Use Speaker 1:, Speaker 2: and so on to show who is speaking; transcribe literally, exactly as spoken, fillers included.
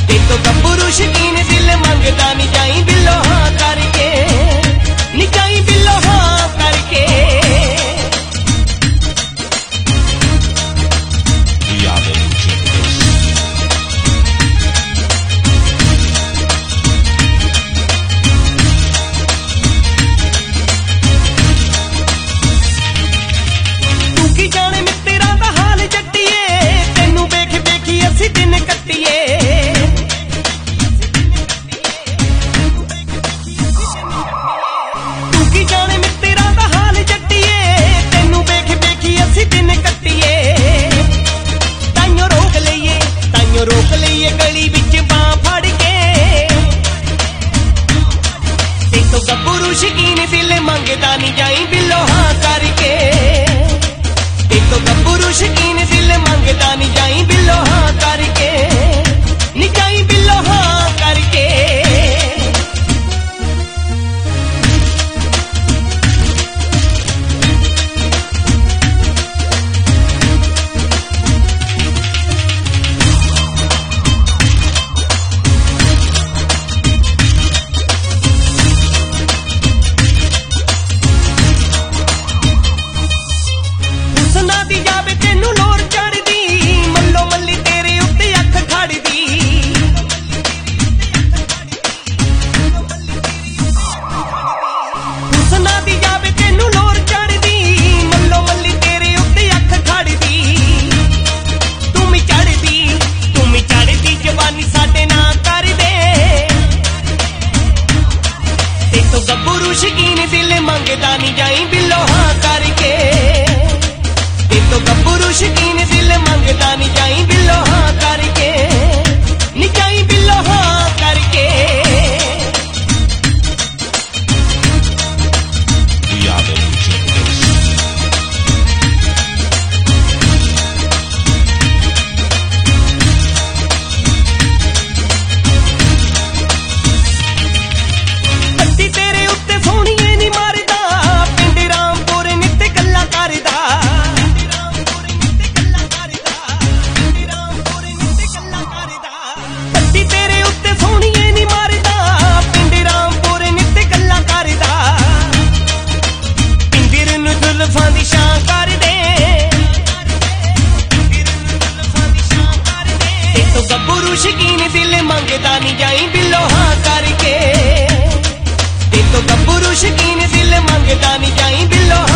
Speaker 1: देखो गब्बरू शकीन दिल मंगदा नी जाई बिल्लो हाँ करके नी जाई बिल्लो हाँ करके तू की जाने मित्रा दा हाल जट्टिए तेनू वेख वेखी असी दिन कट्टिए रोक लईए गली विच बां फड़ के ते तो गब्बरू शकीन दिल मंगदा नी जाई बिल्लो हाँ करके ते तो गब्बरू शकीन दिल मंगदा नी जाई बिल्लो हाँ करके नी जाई बिल्लो हाँ करके गब्बरू शकीन दिल मंगदा नी जाई बिल्लो हाँ करके ते तो गब्बरू शकीन दिल मंगदा नी जाई बिल्लो हाँ करके नी जाई बिल्लो हाँ करके गब्बरू शकीन दिल मंगदा नी जाई बिल्लो हाँ करके ते तो गब्बरू शकीन दिल मंगदा नी जाई बिल्लो